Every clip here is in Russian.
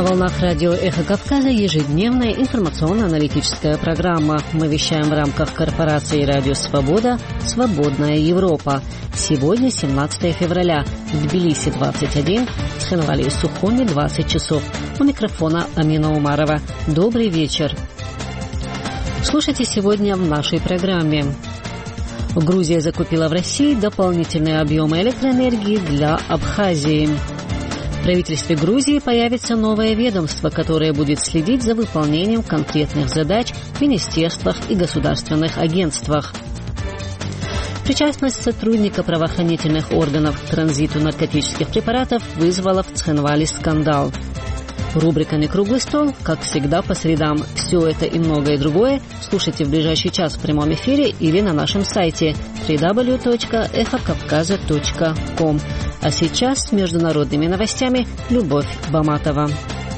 волнах радио «Эхо Кавказа» ежедневная информационно-аналитическая программа. Мы вещаем в рамках корпорации «Радио Свобода» «Свободная Европа». Сегодня 17 февраля. В Тбилиси 21, в Цхинвале и Сухуми 20 часов. У микрофона Амина Умарова. Добрый вечер. Слушайте сегодня в нашей программе. Грузия закупила в России дополнительные объемы электроэнергии для Абхазии. В правительстве Грузии появится новое ведомство, которое будет следить за выполнением конкретных задач в министерствах и государственных агентствах. Причастность сотрудника правоохранительных органов к транзиту наркотических препаратов вызвала в Цхинвале скандал. Рубрика «Не круглый стол», как всегда, по средам. Все это и многое другое слушайте в ближайший час в прямом эфире или на нашем сайте www.эхокавказа.ком. А сейчас с международными новостями Любовь Баматова.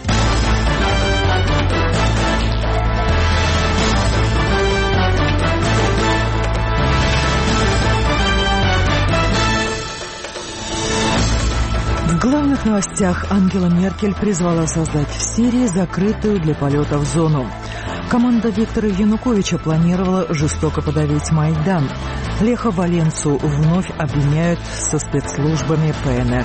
В главных новостях Ангела Меркель призвала создать в Сирии закрытую для полетов зону. Команда Виктора Януковича планировала жестоко подавить Майдан. Леха Валенсу вновь обвиняют со спецслужбами ПНР.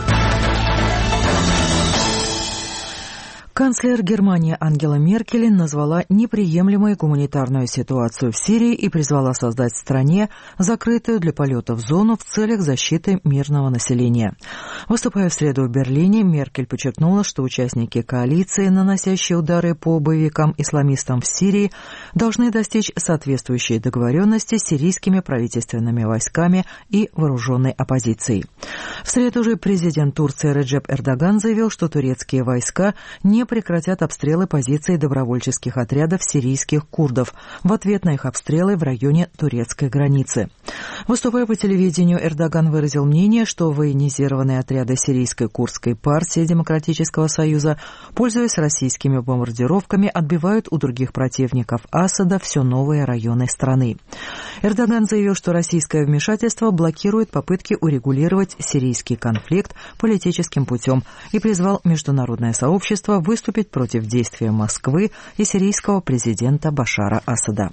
Канцлер Германии Ангела Меркель назвала неприемлемой гуманитарную ситуацию в Сирии и призвала создать в стране закрытую для полетов зону в целях защиты мирного населения. Выступая в среду в Берлине, Меркель подчеркнула, что участники коалиции, наносящие удары по боевикам-исламистам в Сирии, должны достичь соответствующей договоренности с сирийскими правительственными войсками и вооруженной оппозицией. В среду же президент Турции Реджеп Эрдоган заявил, что турецкие войска не прекратят обстрелы позиций добровольческих отрядов сирийских курдов в ответ на их обстрелы в районе турецкой границы. Выступая по телевидению, Эрдоган выразил мнение, что военизированные отряды сирийской курдской партии Демократического союза, пользуясь российскими бомбардировками, отбивают у других противников Асада все новые районы страны. Эрдоган заявил, что российское вмешательство блокирует попытки урегулировать сирийский конфликт политическим путем и призвал международное сообщество выступить против действия Москвы и сирийского президента Башара Асада.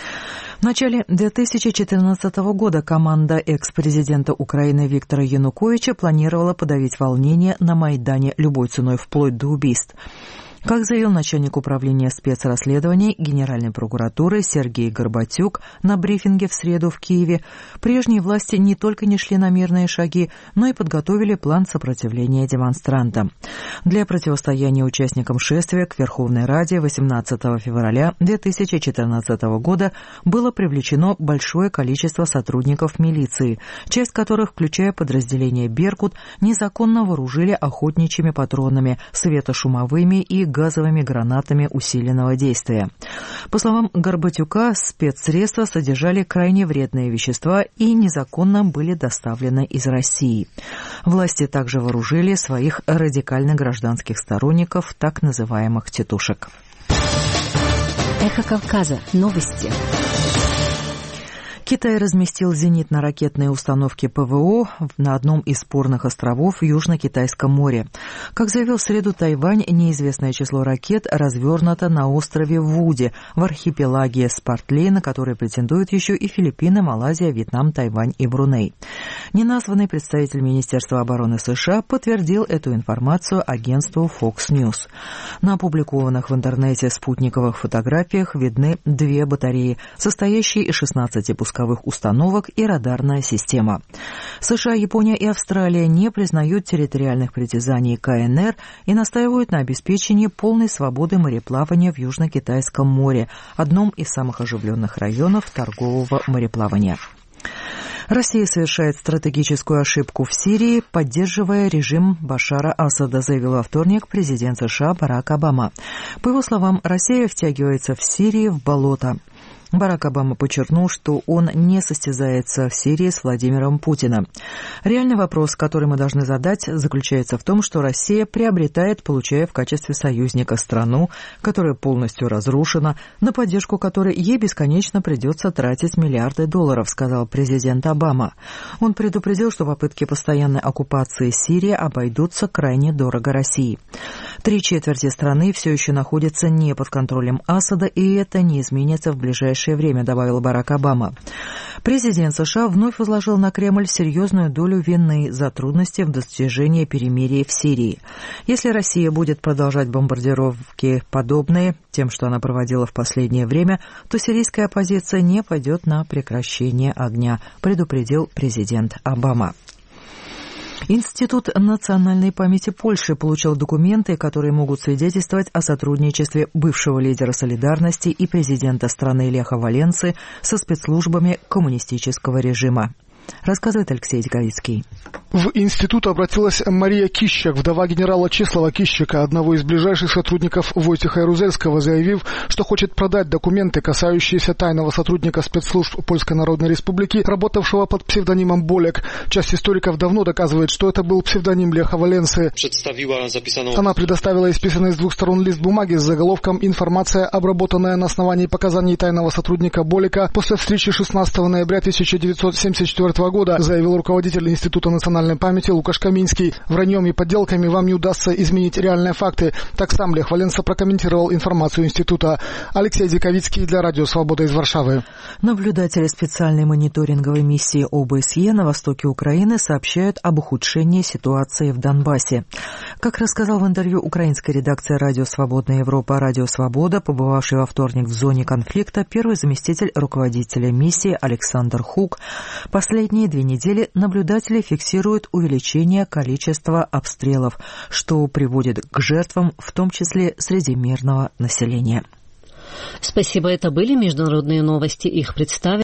В начале 2014 года команда экс-президента Украины Виктора Януковича планировала подавить волнения на Майдане любой ценой вплоть до убийств. Как заявил начальник управления спецрасследований Генеральной прокуратуры Сергей Горбатюк на брифинге в среду в Киеве, прежние власти не только не шли на мирные шаги, но и подготовили план сопротивления демонстрантам. Для противостояния участникам шествия к Верховной Раде 18 февраля 2014 года было привлечено большое количество сотрудников милиции, часть которых, включая подразделение «Беркут», незаконно вооружили охотничьими патронами, светошумовыми и газовыми гранатами усиленного действия. По словам Горбатюка, спецсредства содержали крайне вредные вещества и незаконно были доставлены из России. Власти также вооружили своих радикально-гражданских сторонников, так называемых «тетушек». Эхо Кавказа. Новости. Китай разместил зенитно-ракетные установки ПВО на одном из спорных островов в Южно-Китайском море. Как заявил в среду Тайвань, неизвестное число ракет развернуто на острове Вуди в архипелаге Спартлей, на который претендуют еще и Филиппины, Малайзия, Вьетнам, Тайвань и Бруней. Неназванный представитель Министерства обороны США подтвердил эту информацию агентству Fox News. На опубликованных в интернете спутниковых фотографиях видны две батареи, состоящие из 16 пусковых установок и радарная система. США, Япония и Австралия не признают территориальных притязаний КНР и настаивают на обеспечении полной свободы мореплавания в Южно-Китайском море, одном из самых оживленных районов торгового мореплавания. Россия совершает стратегическую ошибку в Сирии, поддерживая режим Башара Асада, заявил во вторник президент США Барак Обама. По его словам, Россия втягивается в Сирии в болото. Барак Обама подчеркнул, что он не состязается в Сирии с Владимиром Путиным. Реальный вопрос, который мы должны задать, заключается в том, что Россия приобретает, получая в качестве союзника страну, которая полностью разрушена, на поддержку которой ей бесконечно придется тратить миллиарды долларов, сказал президент Обама. Он предупредил, что попытки постоянной оккупации Сирии обойдутся крайне дорого России. 3/4 страны все еще находятся не под контролем Асада, и это не изменится в ближайшее время, добавил Барак Обама. Президент США вновь возложил на Кремль серьезную долю вины за трудности в достижении перемирия в Сирии. Если Россия будет продолжать бомбардировки, подобные тем, что она проводила в последнее время, то сирийская оппозиция не пойдет на прекращение огня, предупредил президент Обама. Институт национальной памяти Польши получил документы, которые могут свидетельствовать о сотрудничестве бывшего лидера «Солидарности» и президента страны Леха Валенсы со спецслужбами коммунистического режима. Рассказывает Алексей Диковицкий. В институт обратилась Мария Кищак, вдова генерала Чеслава Кищака, одного из ближайших сотрудников Войтеха Ярузельского, заявив, что хочет продать документы, касающиеся тайного сотрудника спецслужб Польской Народной Республики, работавшего под псевдонимом Болек. Часть историков давно доказывает, что это был псевдоним Леха Валенсы. Она предоставила исписанный с 2 сторон лист бумаги с заголовком «Информация, обработанная на основании показаний тайного сотрудника Болека после встречи 16 ноября 1974 года», заявил руководитель Института национальной памяти Лукаш Каминский. Враньем и подделками вам не удастся изменить реальные факты. Так сам Лех Валенса прокомментировал информацию института. Алексей Диковицкий для Радио Свобода из Варшавы. Наблюдатели специальной мониторинговой миссии ОБСЕ на востоке Украины сообщают об ухудшении ситуации в Донбассе. Как рассказал в интервью украинской редакции Радио Свободная Европа Радио Свобода, побывавший во вторник в зоне конфликта, первый заместитель руководителя миссии Александр Хук, последние 2 недели наблюдатели фиксируют увеличение количества обстрелов, что приводит к жертвам, в том числе среди мирного населения. Спасибо, это были международные новости. Их представили